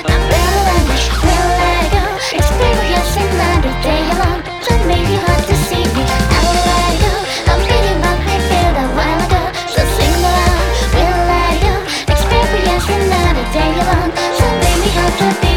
I'm better than this, we'll let it go. Experience another day alone. So maybe hard to see me. I will let it go. I'm feeling what we felt a while ago. So sing along, we'll let it go. Experience another day alone. So maybe hard to be.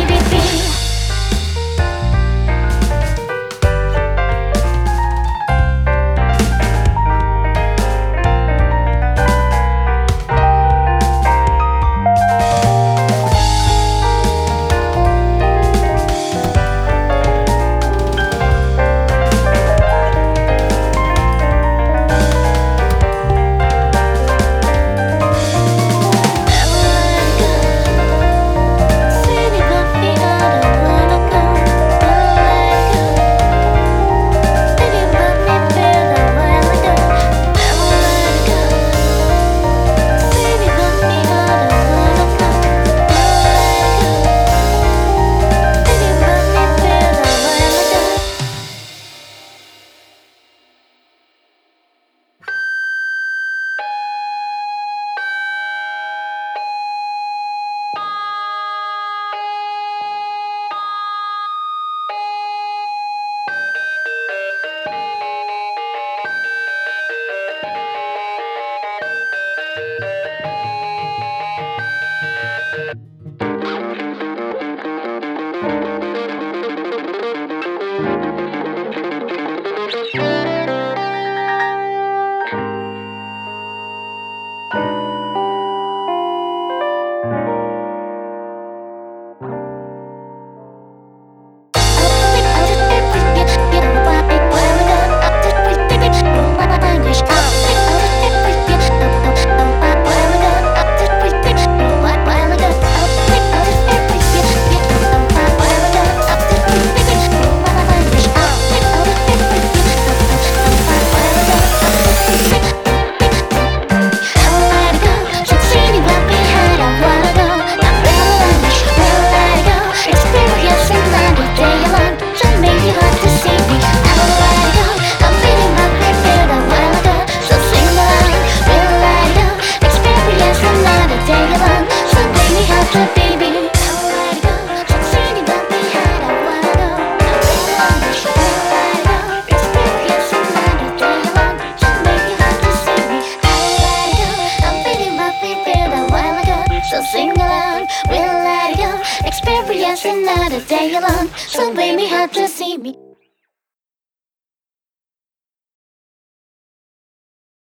So sing along, we'll let it go. Experience another day alone. So baby, hard to see me.